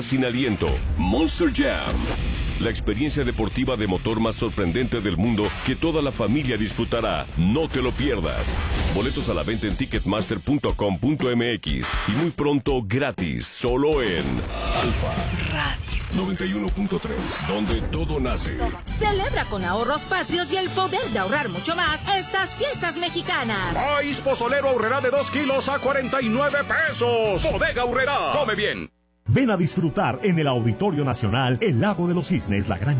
sin aliento. Monster Jam. La experiencia deportiva de motor más sorprendente del mundo que toda la familia disfrutará. No te lo pierdas. Boletos a la venta en ticketmaster.com.mx y muy pronto gratis, solo en Alfa Radio 91.3, donde todo nace. Celebra con ahorros patrios y el poder de ahorrar mucho más estas fiestas mexicanas. Maíz pozolero Aurrerá de 2 kilos a 49 pesos. Bodega Aurrerá. Come bien. Ven a disfrutar en el Auditorio Nacional el Lago de los Cisnes, la gran